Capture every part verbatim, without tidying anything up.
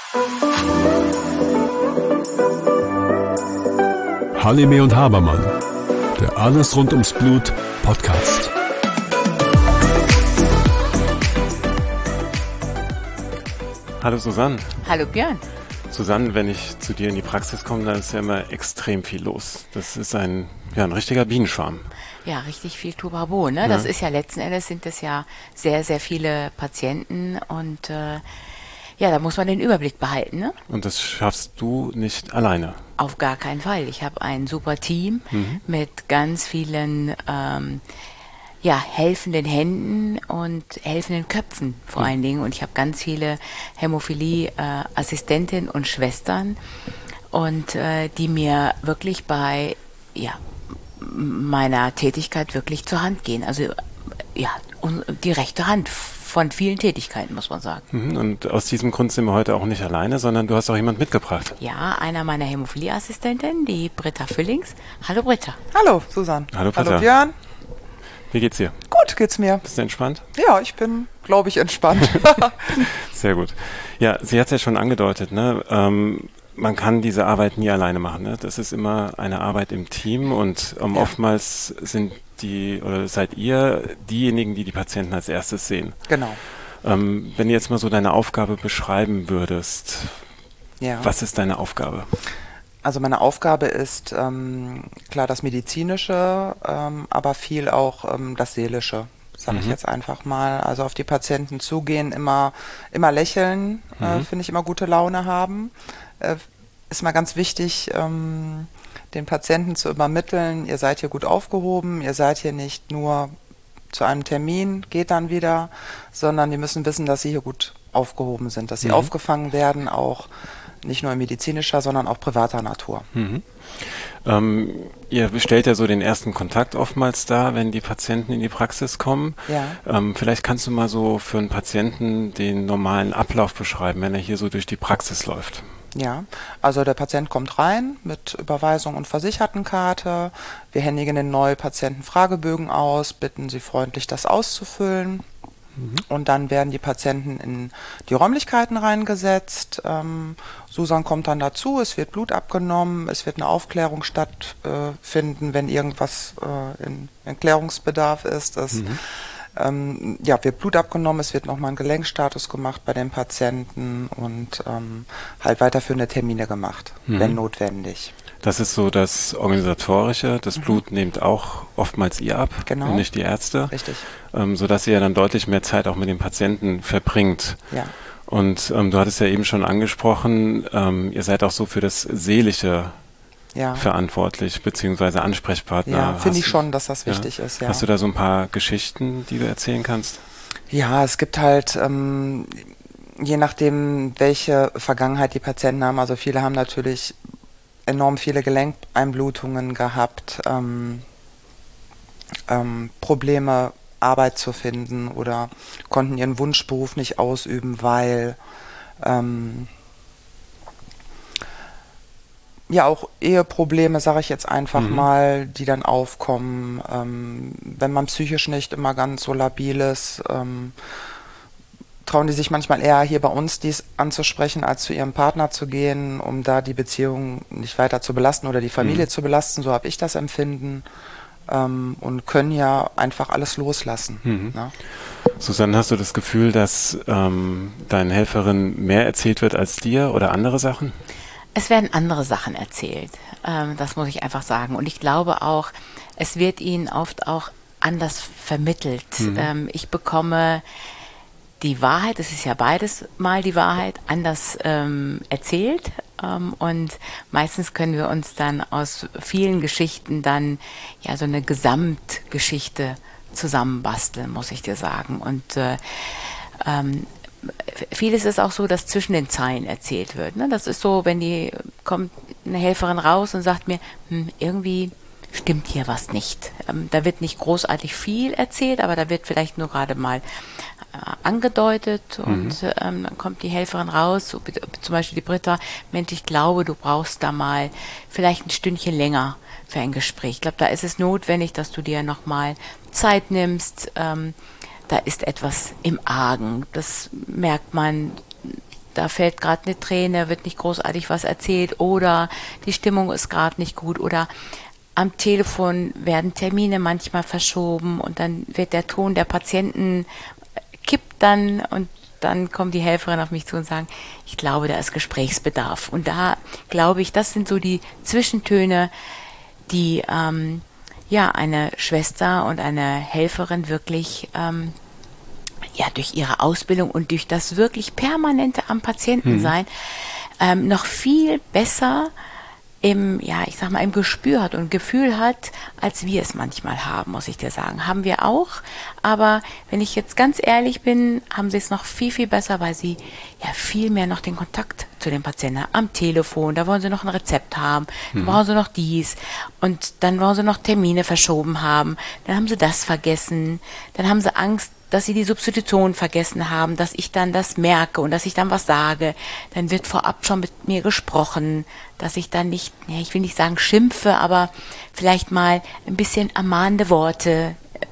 Halime und Habermann, der Alles rund ums Blut Podcast. Hallo Susanne. Hallo Björn. Susanne, wenn ich zu dir in die Praxis komme, dann ist ja immer extrem viel los. Das ist ein, ja, ein richtiger Bienenschwarm. Ja, richtig viel Tobabo, ne? Ja. Das ist ja letzten Endes sind das ja sehr, sehr viele Patienten und äh, ja, da muss man den Überblick behalten, ne? Und das schaffst du nicht alleine. Auf gar keinen Fall. Ich habe ein super Team Mhm. mit ganz vielen ähm, ja, helfenden Händen und helfenden Köpfen vor allen Dingen. Und ich habe ganz viele Hämophilie-Assistentinnen und Schwestern, und äh, die mir wirklich bei ja, meiner Tätigkeit wirklich zur Hand gehen. Also ja, und die rechte Hand von vielen Tätigkeiten, muss man sagen. Mhm. Und aus diesem Grund sind wir heute auch nicht alleine, sondern du hast auch jemand mitgebracht. Ja, einer meiner Hämophilie-Assistentinnen, die Britta Füllings. Hallo Britta. Hallo Susanne. Hallo Britta. Hallo Björn. Wie geht's dir? Gut geht's mir. Bist du entspannt? Ja, ich bin, glaube ich, entspannt. Sehr gut. Ja, sie hat es ja schon angedeutet, ne? Ähm, man kann diese Arbeit nie alleine machen, ne? Das ist immer eine Arbeit im Team, und ähm, Ja. oftmals sind die, oder seid ihr diejenigen, die die Patienten als erstes sehen. Genau. Ähm, wenn du jetzt mal so deine Aufgabe beschreiben würdest, Ja. was ist deine Aufgabe? Also meine Aufgabe ist ähm, klar das Medizinische, ähm, aber viel auch ähm, das Seelische, sage ich Mhm. jetzt einfach mal. Also auf die Patienten zugehen, immer, immer lächeln, äh, Mhm. finde ich, immer gute Laune haben. Äh, ist mal ganz wichtig, ähm, den Patienten zu übermitteln, ihr seid hier gut aufgehoben, ihr seid hier nicht nur zu einem Termin, geht dann wieder, sondern die müssen wissen, dass sie hier gut aufgehoben sind, dass sie Mhm. aufgefangen werden, auch nicht nur in medizinischer, sondern auch privater Natur. Mhm. Ähm, ihr stellt ja so den ersten Kontakt oftmals dar, wenn die Patienten in die Praxis kommen. Ja. Ähm, vielleicht kannst du mal so für einen Patienten den normalen Ablauf beschreiben, wenn er hier so durch die Praxis läuft. Ja, also der Patient kommt rein mit Überweisung und Versichertenkarte. Wir händigen den neuen Patienten Fragebögen aus, bitten sie freundlich, das auszufüllen. Und dann werden die Patienten in die Räumlichkeiten reingesetzt. Ähm, Susan kommt dann dazu, es wird Blut abgenommen, es wird eine Aufklärung stattfinden, wenn irgendwas äh, in Erklärungsbedarf ist. Es Mhm. ähm, ja, wird Blut abgenommen, es wird nochmal ein Gelenkstatus gemacht bei den Patienten und ähm, halt weiterführende Termine gemacht, Mhm. wenn notwendig. Das ist so das Organisatorische. Das Blut nehmt auch oftmals ihr ab, Genau. und nicht die Ärzte, Richtig. ähm, sodass ihr ja dann deutlich mehr Zeit auch mit dem Patienten verbringt. Ja. Und ähm, du hattest ja eben schon angesprochen, ähm, ihr seid auch so für das Seelische Ja, verantwortlich, beziehungsweise Ansprechpartner. ja Hast finde ich du- schon, dass das wichtig ist. Ja. Hast du da so ein paar Geschichten, die du erzählen kannst? Ja, es gibt halt, ähm, je nachdem, welche Vergangenheit die Patienten haben, also viele haben natürlich enorm viele Gelenkeinblutungen gehabt, ähm, ähm, Probleme, Arbeit zu finden, oder konnten ihren Wunschberuf nicht ausüben, weil ähm, ja auch Eheprobleme, sage ich jetzt einfach Mhm. mal, die dann aufkommen, ähm, wenn man psychisch nicht immer ganz so labil ist, ähm, trauen die sich manchmal eher hier bei uns dies anzusprechen, als zu ihrem Partner zu gehen, um da die Beziehung nicht weiter zu belasten oder die Familie Mhm. zu belasten, so habe ich das empfinden, ähm, und können ja einfach alles loslassen. Mhm. Ne? Susanne, hast du das Gefühl, dass ähm, deinen Helferinnen mehr erzählt wird als dir oder andere Sachen? Es werden andere Sachen erzählt, ähm, das muss ich einfach sagen. Und ich glaube auch, es wird ihnen oft auch anders vermittelt. Mhm. Ähm, ich bekomme die Wahrheit, es ist ja beides mal die Wahrheit, anders ähm, erzählt. Ähm, und meistens können wir uns dann aus vielen Geschichten dann ja so eine Gesamtgeschichte zusammenbasteln, muss ich dir sagen. Und äh, ähm, vieles ist auch so, dass zwischen den Zeilen erzählt wird. Ne? Das ist so, wenn die kommt eine Helferin raus und sagt mir, hm, irgendwie stimmt hier was nicht. Ähm, da wird nicht großartig viel erzählt, aber da wird vielleicht nur gerade mal äh, angedeutet, und Mhm. ähm, dann kommt die Helferin raus, so, zum Beispiel die Britta, Mensch, ich glaube, du brauchst da mal vielleicht ein Stündchen länger für ein Gespräch. Ich glaube, da ist es notwendig, dass du dir nochmal Zeit nimmst. Ähm, da ist etwas im Argen. Das merkt man, da fällt gerade eine Träne, wird nicht großartig was erzählt oder die Stimmung ist gerade nicht gut oder am Telefon werden Termine manchmal verschoben und dann wird der Ton der Patienten kippt dann und dann kommt die Helferin auf mich zu und sagen, ich glaube, da ist Gesprächsbedarf. Und da glaube ich, das sind so die Zwischentöne, die ähm, ja eine Schwester und eine Helferin wirklich ähm, ja durch ihre Ausbildung und durch das wirklich permanente am Patienten sein mhm. ähm, noch viel besser im, ja, ich sag mal, im Gespür hat und Gefühl hat, als wir es manchmal haben, muss ich dir sagen. Haben wir auch, aber wenn ich jetzt ganz ehrlich bin, haben sie es noch viel, viel besser, weil sie ja viel mehr noch den Kontakt zu den Patienten haben. Am Telefon, da wollen sie noch ein Rezept haben, dann mhm. brauchen sie noch dies und dann wollen sie noch Termine verschoben haben, dann haben sie das vergessen, dann haben sie Angst, dass sie die Substitution vergessen haben, dass ich dann das merke und dass ich dann was sage. Dann wird vorab schon mit mir gesprochen, dass ich dann nicht, ja, ich will nicht sagen schimpfe, aber vielleicht mal ein bisschen ermahnende Worte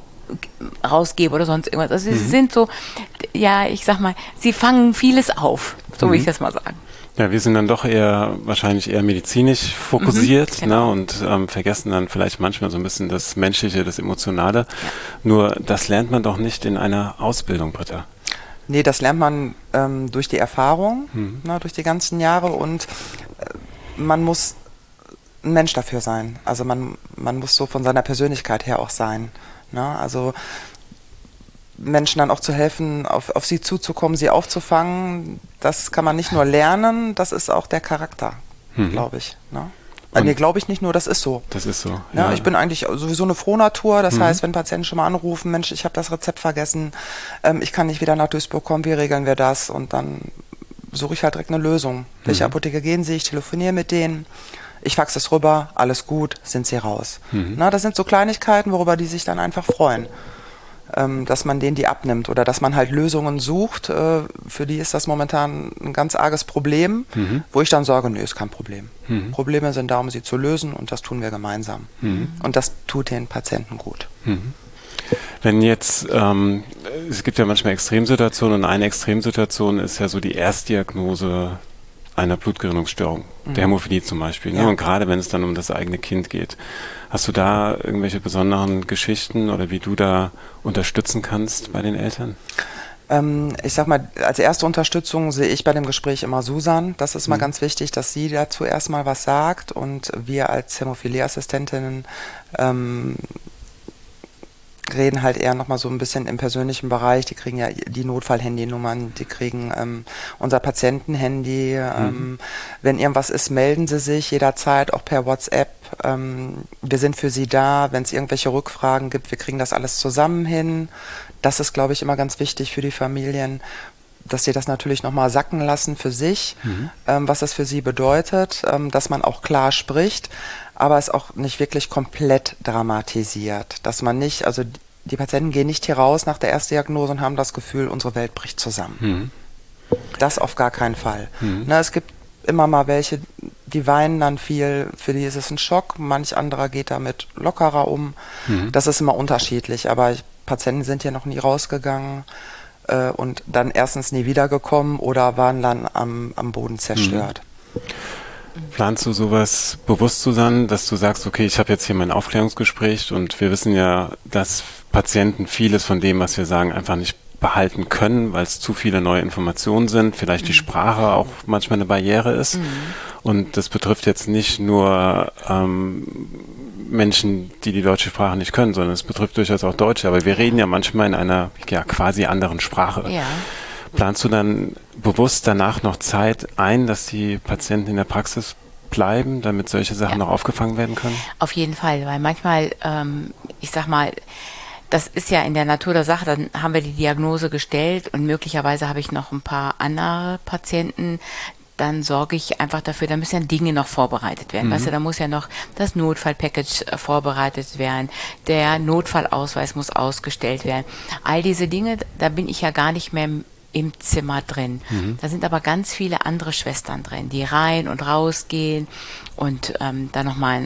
rausgebe oder sonst irgendwas. Also mhm. sie sind so, ja, ich sag mal, sie fangen vieles auf, so mhm. will ich das mal sagen. Ja, wir sind dann doch eher, wahrscheinlich eher medizinisch fokussiert, mhm, genau. ne, und ähm, vergessen dann vielleicht manchmal so ein bisschen das Menschliche, das Emotionale. Ja. Nur, das lernt man doch nicht in einer Ausbildung, Britta. Nee, das lernt man ähm, durch die Erfahrung, mhm. ne, durch die ganzen Jahre und äh, man muss ein Mensch dafür sein. Also man, man muss so von seiner Persönlichkeit her auch sein. Ne? Also Menschen dann auch zu helfen, auf, auf sie zuzukommen, sie aufzufangen, das kann man nicht nur lernen, das ist auch der Charakter, mhm. glaube ich. Ne? Also, nee, glaube ich nicht nur, das ist so. Das ist so, ja. ja. Ich bin eigentlich sowieso eine Frohnatur, das mhm. heißt, wenn Patienten schon mal anrufen, Mensch, ich habe das Rezept vergessen, ähm, ich kann nicht wieder nach Duisburg kommen, wie regeln wir das? Und dann suche ich halt direkt eine Lösung. Mhm. Welche Apotheke gehen Sie? Ich telefoniere mit denen. Ich faxe es rüber, alles gut, sind sie raus. Mhm. Na, das sind so Kleinigkeiten, worüber die sich dann einfach freuen. Ähm, dass man denen die abnimmt oder dass man halt Lösungen sucht. Äh, für die ist das momentan ein ganz arges Problem, mhm. wo ich dann sage, nö, ist kein Problem. Mhm. Probleme sind da, um sie zu lösen und das tun wir gemeinsam. Mhm. Und das tut den Patienten gut. Mhm. Wenn jetzt, ähm, es gibt ja manchmal Extremsituationen und eine Extremsituation ist ja so die Erstdiagnose einer Blutgerinnungsstörung, mhm. der Hämophilie zum Beispiel. Ne? Ja. Und gerade wenn es dann um das eigene Kind geht. Hast du da irgendwelche besonderen Geschichten oder wie du da unterstützen kannst bei den Eltern? Ähm, ich sag mal, als erste Unterstützung sehe ich bei dem Gespräch immer Susan. Das ist mal mhm. ganz wichtig, dass sie dazu erstmal was sagt und wir als Hämophilieassistentinnen ähm, reden halt eher nochmal so ein bisschen im persönlichen Bereich. Die kriegen ja die Notfall-Handynummern, die kriegen ähm, unser Patientenhandy. Ähm, mhm. Wenn irgendwas ist, melden sie sich jederzeit, auch per WhatsApp. Ähm, wir sind für sie da, wenn es irgendwelche Rückfragen gibt. Wir kriegen das alles zusammen hin. Das ist, glaube ich, immer ganz wichtig für die Familien, dass sie das natürlich nochmal sacken lassen für sich, mhm. ähm, was das für sie bedeutet, ähm, dass man auch klar spricht, aber es auch nicht wirklich komplett dramatisiert, dass man nicht, also die Patienten gehen nicht hier raus nach der Erstdiagnose und haben das Gefühl, unsere Welt bricht zusammen. Mhm. Das auf gar keinen Fall. Mhm. Na, es gibt immer mal welche, die weinen dann viel, für die ist es ein Schock, manch anderer geht damit lockerer um. Mhm. Das ist immer unterschiedlich, aber ich, Patienten sind hier noch nie rausgegangen äh, und dann erstens nie wiedergekommen oder waren dann am, am Boden zerstört. Mhm. Planst du sowas bewusst, Susanne, dass du sagst, okay, ich habe jetzt hier mein Aufklärungsgespräch und wir wissen ja, dass Patienten vieles von dem, was wir sagen, einfach nicht behalten können, weil es zu viele neue Informationen sind, vielleicht mhm. die Sprache auch manchmal eine Barriere ist. Mhm. Und das betrifft jetzt nicht nur ähm, Menschen, die die deutsche Sprache nicht können, sondern es betrifft durchaus auch Deutsche. Aber wir reden ja manchmal in einer ja, quasi anderen Sprache. Ja. Planst du dann bewusst danach noch Zeit ein, dass die Patienten in der Praxis bleiben, damit solche Sachen ja. noch aufgefangen werden können? Auf jeden Fall, weil manchmal, ähm, ich sag mal, das ist ja in der Natur der Sache, dann haben wir die Diagnose gestellt und möglicherweise habe ich noch ein paar andere Patienten, dann sorge ich einfach dafür, da müssen ja Dinge noch vorbereitet werden. Mhm. Weißt du, da muss ja noch das Notfallpackage vorbereitet werden, der Notfallausweis muss ausgestellt werden. All diese Dinge, da bin ich ja gar nicht mehr im Zimmer drin. Mhm. Da sind aber ganz viele andere Schwestern drin, die rein und raus gehen und ähm, dann nochmal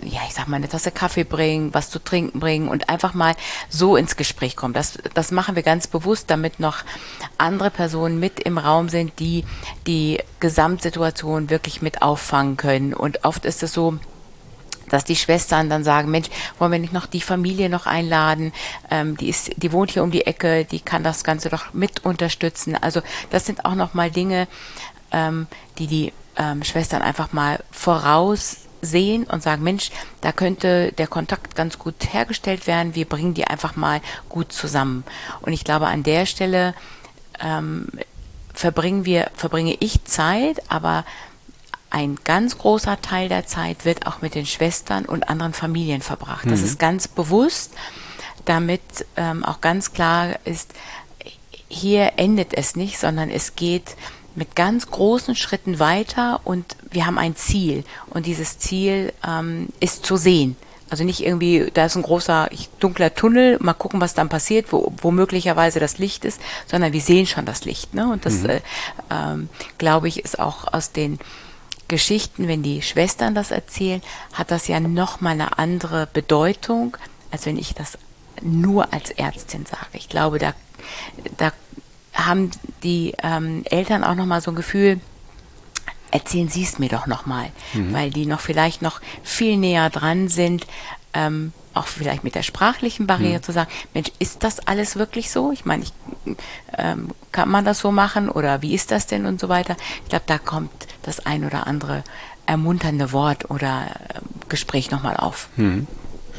ja, ich sag mal, eine Tasse Kaffee bringen, was zu trinken bringen und einfach mal so ins Gespräch kommen. Das, das machen wir ganz bewusst, damit noch andere Personen mit im Raum sind, die die Gesamtsituation wirklich mit auffangen können. Und oft ist es so, dass die Schwestern dann sagen, Mensch, wollen wir nicht noch die Familie noch einladen? Ähm, die ist, die wohnt hier um die Ecke, die kann das Ganze doch mit unterstützen. Also das sind auch noch mal Dinge, ähm, die die ähm, Schwestern einfach mal voraussehen und sagen, Mensch, da könnte der Kontakt ganz gut hergestellt werden. Wir bringen die einfach mal gut zusammen. Und ich glaube, an der Stelle ähm, verbringen wir, verbringe ich Zeit, aber ein ganz großer Teil der Zeit wird auch mit den Schwestern und anderen Familien verbracht. Mhm. Das ist ganz bewusst, damit ähm, auch ganz klar ist, hier endet es nicht, sondern es geht mit ganz großen Schritten weiter und wir haben ein Ziel. Und dieses Ziel ähm, ist zu sehen. Also nicht irgendwie, da ist ein großer, dunkler Tunnel, mal gucken, was dann passiert, wo, wo möglicherweise das Licht ist, sondern wir sehen schon das Licht. Ne? Und das, mhm. äh, ähm, glaube ich, ist auch aus den Geschichten, wenn die Schwestern das erzählen, hat das ja nochmal eine andere Bedeutung, als wenn ich das nur als Ärztin sage. Ich glaube, da, da haben die ähm, Eltern auch nochmal so ein Gefühl, erzählen Sie es mir doch nochmal, mhm. weil die noch vielleicht noch viel näher dran sind, ähm, auch vielleicht mit der sprachlichen Barriere mhm. zu sagen, Mensch, ist das alles wirklich so? Ich meine, ich, ähm, kann man das so machen oder wie ist das denn und so weiter? Ich glaube, da kommt das ein oder andere ermunternde Wort oder äh, Gespräch nochmal auf. Mhm.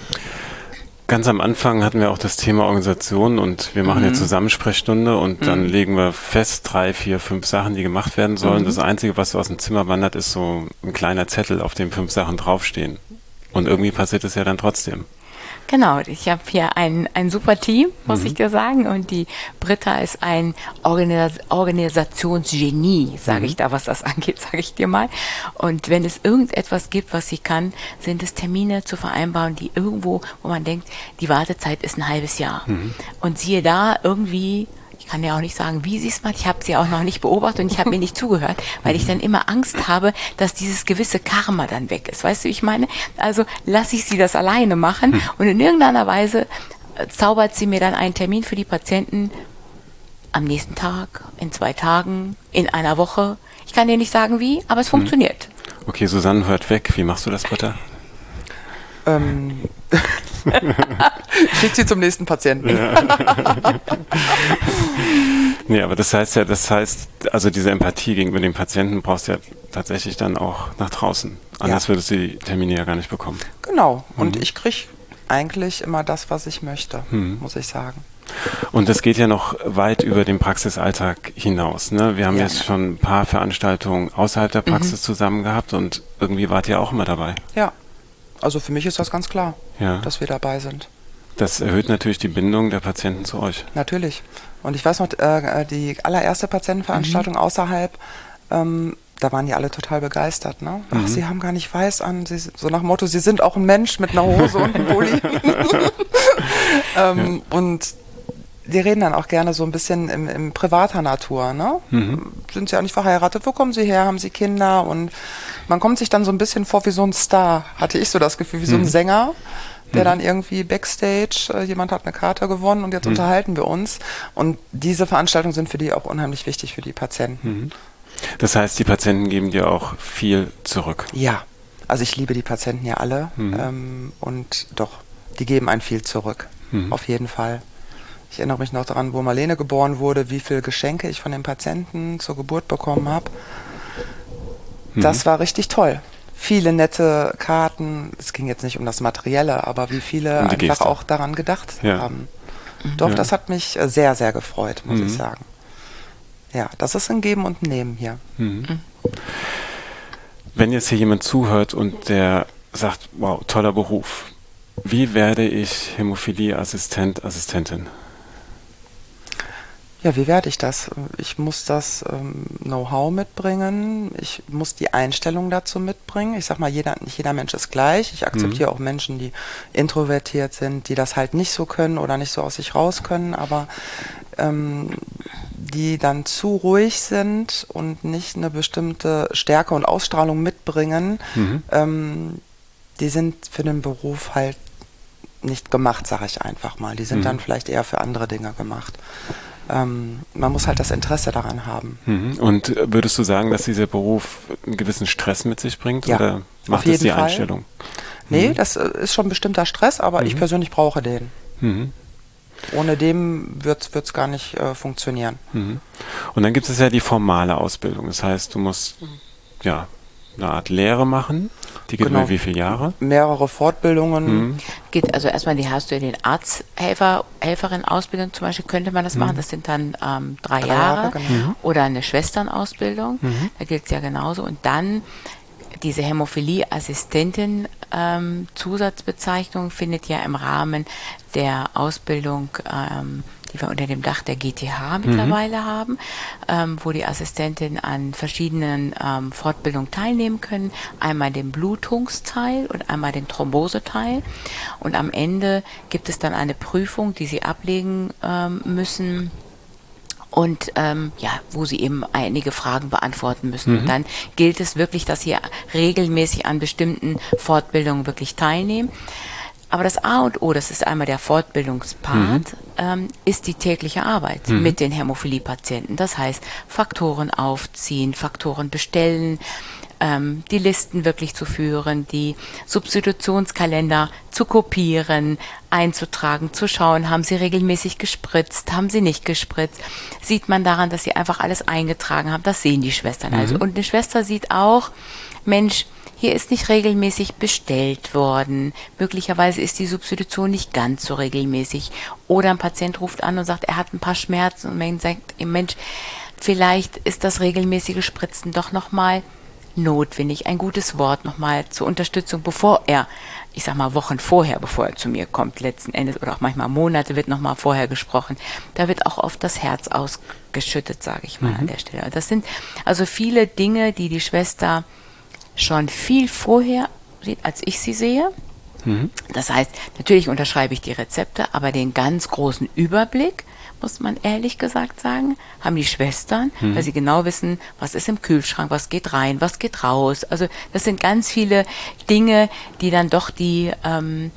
Ganz am Anfang hatten wir auch das Thema Organisation und wir machen mhm. eine Zusammensprechstunde und mhm. dann legen wir fest, drei, vier, fünf Sachen, die gemacht werden sollen. Mhm. Das Einzige, was so aus dem Zimmer wandert, ist so ein kleiner Zettel, auf dem fünf Sachen draufstehen. Und irgendwie passiert es ja dann trotzdem. Genau, ich habe hier ein, ein super Team, muss mhm. ich dir sagen. Und die Britta ist ein Organis- Organisationsgenie, sage mhm. ich da, was das angeht, sage ich dir mal. Und wenn es irgendetwas gibt, was sie kann, sind es Termine zu vereinbaren, die irgendwo, wo man denkt, die Wartezeit ist ein halbes Jahr. Mhm. Und siehe da, irgendwie, ich kann ja auch nicht sagen, wie sie es macht, ich habe sie auch noch nicht beobachtet und ich habe mir nicht zugehört, weil ich dann immer Angst habe, dass dieses gewisse Karma dann weg ist. Weißt du, wie ich meine? Also lasse ich sie das alleine machen mhm. und in irgendeiner Weise zaubert sie mir dann einen Termin für die Patienten am nächsten Tag, in zwei Tagen, in einer Woche. Ich kann dir nicht sagen wie, aber es mhm. funktioniert. Okay, Susanne hört weg. Wie machst du das, Britta? Ähm... Schickt sie zum nächsten Patienten. Ja. Nee, aber das heißt ja, das heißt, also diese Empathie gegenüber dem Patienten brauchst du ja tatsächlich dann auch nach draußen. Anders ja. würdest du die Termine ja gar nicht bekommen. Genau. Und mhm. ich kriege eigentlich immer das, was ich möchte, mhm. muss ich sagen. Und das geht ja noch weit über den Praxisalltag hinaus. Ne? Wir haben ja. jetzt schon ein paar Veranstaltungen außerhalb der Praxis mhm. zusammen gehabt und irgendwie wart ihr auch immer dabei. Ja. Also für mich ist das ganz klar, ja. dass wir dabei sind. Das erhöht natürlich die Bindung der Patienten zu euch. Natürlich. Und ich weiß noch, äh, die allererste Patientenveranstaltung mhm. außerhalb, ähm, da waren die alle total begeistert. Ne? Ach, mhm. sie haben gar nicht weiß an, sie, so nach dem Motto, sie sind auch ein Mensch mit einer Hose und einem Pulli. ähm, ja. Und die reden dann auch gerne so ein bisschen im, im privater Natur. Ne? Mhm. Sind sie auch nicht verheiratet? Wo kommen sie her? Haben sie Kinder? Und man kommt sich dann so ein bisschen vor wie so ein Star, hatte ich so das Gefühl, wie so ein mhm. Sänger, der mhm. dann irgendwie Backstage, äh, jemand hat eine Karte gewonnen und jetzt mhm. unterhalten wir uns. Und diese Veranstaltungen sind für die auch unheimlich wichtig für die Patienten. Mhm. Das heißt, die Patienten geben dir auch viel zurück? Ja, also ich liebe die Patienten ja alle mhm. ähm, und doch, die geben ein viel zurück, mhm. auf jeden Fall. Ich erinnere mich noch daran, wo Marlene geboren wurde, wie viele Geschenke ich von den Patienten zur Geburt bekommen habe. Das mhm. war richtig toll. Viele nette Karten. Es ging jetzt nicht um das Materielle, aber wie viele einfach Geste. Auch daran gedacht ja. haben. Doch, ja. das hat mich sehr, sehr gefreut, muss mhm. ich sagen. Ja, das ist ein Geben und ein Nehmen hier. Mhm. Wenn jetzt hier jemand zuhört und der sagt, wow, toller Beruf. Wie werde ich Hämophilie-Assistent, Assistentin? Ja, wie werde ich das? Ich muss das ähm, Know-how mitbringen, ich muss die Einstellung dazu mitbringen. Ich sag mal, jeder, nicht jeder Mensch ist gleich. Ich akzeptiere mhm. auch Menschen, die introvertiert sind, die das halt nicht so können oder nicht so aus sich raus können, aber ähm, die dann zu ruhig sind und nicht eine bestimmte Stärke und Ausstrahlung mitbringen, mhm. ähm, die sind für den Beruf halt nicht gemacht, sage ich einfach mal. Die sind mhm. dann vielleicht eher für andere Dinge gemacht. Ähm, man muss halt das Interesse daran haben. Mhm. Und würdest du sagen, dass dieser Beruf einen gewissen Stress mit sich bringt? Ja, oder macht es die Fall. Einstellung? Nee, mhm. das ist schon bestimmter Stress, aber mhm. ich persönlich brauche den. Mhm. Ohne dem wird es gar nicht äh, funktionieren. Mhm. Und dann gibt es ja die formale Ausbildung. Das heißt, du musst ja eine Art Lehre machen. Die geht genau. über wie viele Jahre? Mehrere Fortbildungen. Mhm. Geht also erstmal, die hast du in den Arzthelfer, Helferin-Ausbildung zum Beispiel, könnte man das mhm. machen. Das sind dann ähm, drei, drei Jahre. Jahre genau. mhm. Oder eine Schwesternausbildung. Mhm. Da gilt es ja genauso. Und dann diese Hämophilie-Assistentin ähm, Zusatzbezeichnung findet ja im Rahmen der Ausbildung, ähm, die wir unter dem Dach der G T H mittlerweile mhm. haben, ähm, wo die Assistentinnen an verschiedenen ähm, Fortbildungen teilnehmen können. Einmal den Blutungsteil und einmal den Thromboseteil. Und am Ende gibt es dann eine Prüfung, die sie ablegen ähm, müssen. Und ähm, ja, wo sie eben einige Fragen beantworten müssen. Mhm. Und dann gilt es wirklich, dass sie regelmäßig an bestimmten Fortbildungen wirklich teilnehmen. Aber das A und O, das ist einmal der Fortbildungspart, mhm. ähm, ist die tägliche Arbeit mhm. mit den Hämophilie-Patienten. Das heißt, Faktoren aufziehen, Faktoren bestellen, ähm, die Listen wirklich zu führen, die Substitutionskalender zu kopieren, einzutragen, zu schauen, haben sie regelmäßig gespritzt, haben sie nicht gespritzt, sieht man daran, dass sie einfach alles eingetragen haben, das sehen die Schwestern. Mhm. Also, und eine Schwester sieht auch, Mensch, hier ist nicht regelmäßig bestellt worden, möglicherweise ist die Substitution nicht ganz so regelmäßig, oder ein Patient ruft an und sagt, er hat ein paar Schmerzen und man sagt, Mensch, vielleicht ist das regelmäßige Spritzen doch nochmal notwendig, ein gutes Wort nochmal zur Unterstützung, bevor er, ich sag mal Wochen vorher, bevor er zu mir kommt, letzten Endes, oder auch manchmal Monate wird nochmal vorher gesprochen, da wird auch oft das Herz ausgeschüttet, sage ich mal mhm. an der Stelle. Das sind also viele Dinge, die die Schwester schon viel vorher sieht, als ich sie sehe. Mhm. Das heißt, natürlich unterschreibe ich die Rezepte, aber den ganz großen Überblick, muss man ehrlich gesagt sagen, haben die Schwestern, mhm. weil sie genau wissen, was ist im Kühlschrank, was geht rein, was geht raus. Also das sind ganz viele Dinge, die dann doch die ähm,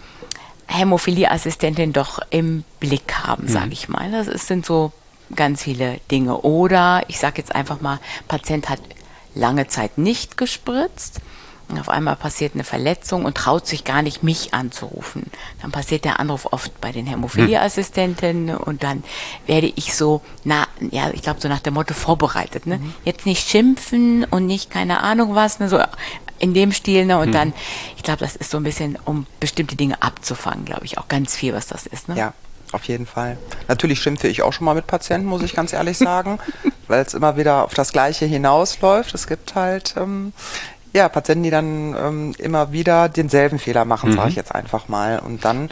Hämophilie-Assistentin doch im Blick haben, mhm. sage ich mal. Das ist, sind so ganz viele Dinge. Oder, ich sage jetzt einfach mal, Patient hat lange Zeit nicht gespritzt. Auf einmal passiert eine Verletzung und traut sich gar nicht, mich anzurufen. Dann passiert der Anruf oft bei den Hämophilie-Assistenten und dann werde ich so, na, ja, ich glaube so nach dem Motto vorbereitet, ne? Mhm. Jetzt nicht schimpfen und nicht keine Ahnung was, ne? So in dem Stil, ne? Und mhm. dann, ich glaube, das ist so ein bisschen, um bestimmte Dinge abzufangen, glaube ich, auch ganz viel, was das ist, ne? Ja. Auf jeden Fall. Natürlich schimpfe ich auch schon mal mit Patienten, muss ich ganz ehrlich sagen, weil es immer wieder auf das Gleiche hinausläuft. Es gibt halt ähm, ja Patienten, die dann ähm, immer wieder denselben Fehler machen, mhm. sage ich jetzt einfach mal. Und dann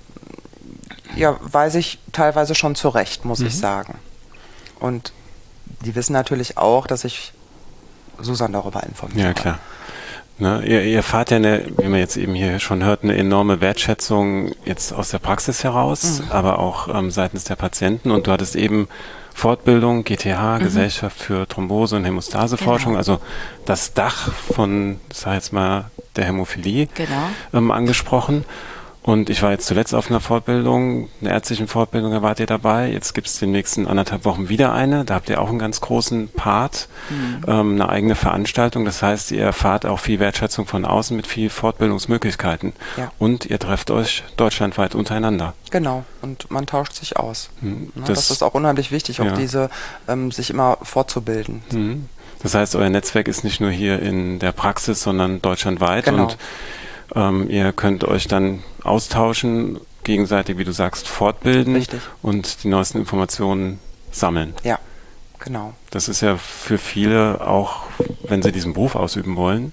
ja, weiß ich teilweise schon zurecht, muss mhm. ich sagen. Und die wissen natürlich auch, dass ich Susan darüber informiere. Ja, klar. Ne, ihr, ihr fahrt ja, eine, wie man jetzt eben hier schon hört, eine enorme Wertschätzung jetzt aus der Praxis heraus, mhm. aber auch ähm, seitens der Patienten. Und du hattest eben Fortbildung, G T H, mhm. Gesellschaft für Thrombose- und Hämostaseforschung, genau. also das Dach von, sag ich jetzt mal, der Hämophilie genau. ähm, angesprochen. Und ich war jetzt zuletzt auf einer Fortbildung, einer ärztlichen Fortbildung, da wart ihr dabei. Jetzt gibt es in den nächsten anderthalb Wochen wieder eine. Da habt ihr auch einen ganz großen Part, mhm. ähm, eine eigene Veranstaltung. Das heißt, ihr erfahrt auch viel Wertschätzung von außen mit viel Fortbildungsmöglichkeiten. Ja. Und ihr trefft euch deutschlandweit untereinander. Genau, und man tauscht sich aus. Mhm. Ja, das, das ist auch unheimlich wichtig, auch ja. diese, ähm, sich immer fortzubilden. Mhm. Das heißt, euer Netzwerk ist nicht nur hier in der Praxis, sondern deutschlandweit. Genau. Und Ähm, ihr könnt euch dann austauschen, gegenseitig, wie du sagst, fortbilden Richtig. und die neuesten Informationen sammeln. Ja, genau. Das ist ja für viele auch, wenn sie diesen Beruf ausüben wollen,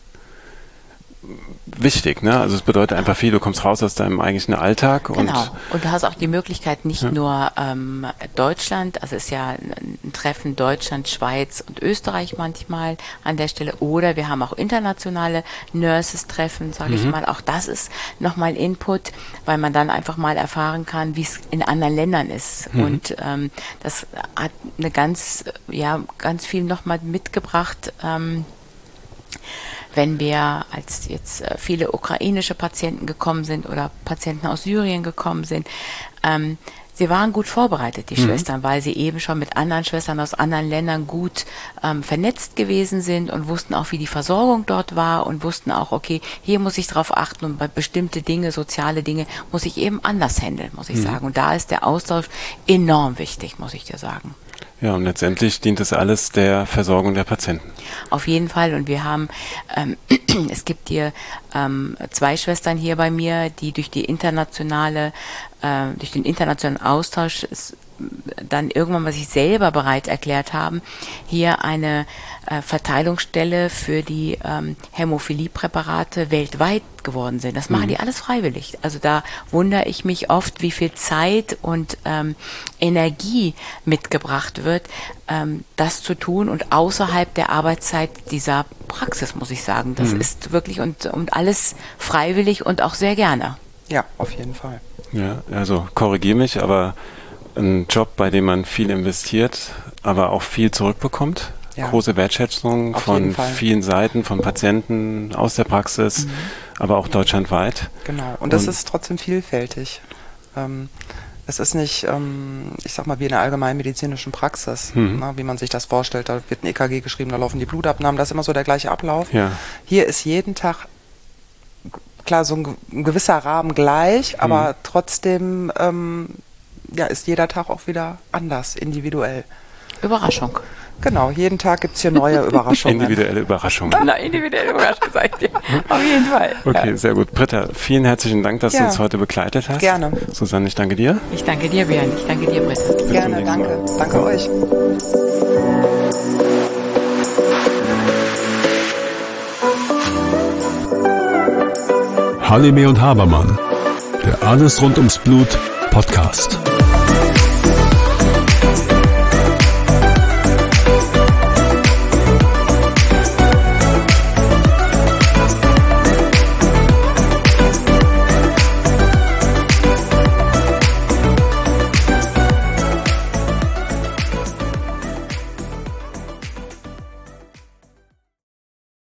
wichtig, ne? Also es bedeutet einfach viel, du kommst raus aus deinem eigentlichen Alltag. Und genau, und du hast auch die Möglichkeit, nicht ja. nur ähm, Deutschland, also es ist ja ein Treffen Deutschland, Schweiz und Österreich manchmal an der Stelle, oder wir haben auch internationale Nurses-Treffen, sage mhm. ich mal, auch das ist nochmal Input, weil man dann einfach mal erfahren kann, wie es in anderen Ländern ist. Mhm. Und ähm, das hat eine ganz, ja, ganz viel nochmal mitgebracht, ähm, wenn wir, als jetzt äh, viele ukrainische Patienten gekommen sind oder Patienten aus Syrien gekommen sind, ähm, sie waren gut vorbereitet, die mhm. Schwestern, weil sie eben schon mit anderen Schwestern aus anderen Ländern gut ähm, vernetzt gewesen sind und wussten auch, wie die Versorgung dort war und wussten auch, okay, hier muss ich drauf achten und bei bestimmte Dinge, soziale Dinge, muss ich eben anders handeln, muss ich mhm. sagen. Und da ist der Austausch enorm wichtig, muss ich dir sagen. Ja, und letztendlich dient es alles der Versorgung der Patienten. Auf jeden Fall. Und wir haben, ähm, es gibt hier ähm, zwei Schwestern hier bei mir, die durch die internationale, äh, durch den internationalen Austausch ist, dann irgendwann mal sich selber bereit erklärt haben, hier eine äh, Verteilungsstelle für die ähm, Hämophilie-Präparate weltweit geworden sind. Das machen mhm. die alles freiwillig. Also da wundere ich mich oft, wie viel Zeit und ähm, Energie mitgebracht wird, ähm, das zu tun und außerhalb der Arbeitszeit dieser Praxis, muss ich sagen. Das mhm. ist wirklich und, und alles freiwillig und auch sehr gerne. Ja, auf jeden Fall. Ja, also korrigiere mich, aber ein Job, bei dem man viel investiert, aber auch viel zurückbekommt. Ja. Große Wertschätzung Auf von vielen Seiten, von Patienten aus der Praxis, mhm. aber auch deutschlandweit. Genau, und, und das ist trotzdem vielfältig. Ähm, es ist nicht, ähm, ich sag mal, wie in der allgemeinmedizinischen Praxis, mhm. ne, wie man sich das vorstellt. Da wird ein E K G geschrieben, da laufen die Blutabnahmen, das ist immer so der gleiche Ablauf. Ja. Hier ist jeden Tag klar so ein, ein gewisser Rahmen gleich, aber mhm. trotzdem ähm, ja, ist jeder Tag auch wieder anders, individuell. Überraschung. Genau, jeden Tag gibt es hier neue Überraschungen. Individuelle Überraschungen. Na, individuelle Überraschungen, sag ich dir. Auf jeden Fall. Okay, ja. sehr gut. Britta, vielen herzlichen Dank, dass ja. du uns heute begleitet hast. Gerne. Susanne, ich danke dir. Ich danke dir, Björn. Ich danke dir, Britta. Bis Gerne, danke. Mal. Danke euch. Halime und Habermann, der Alles rund ums Blut Podcast.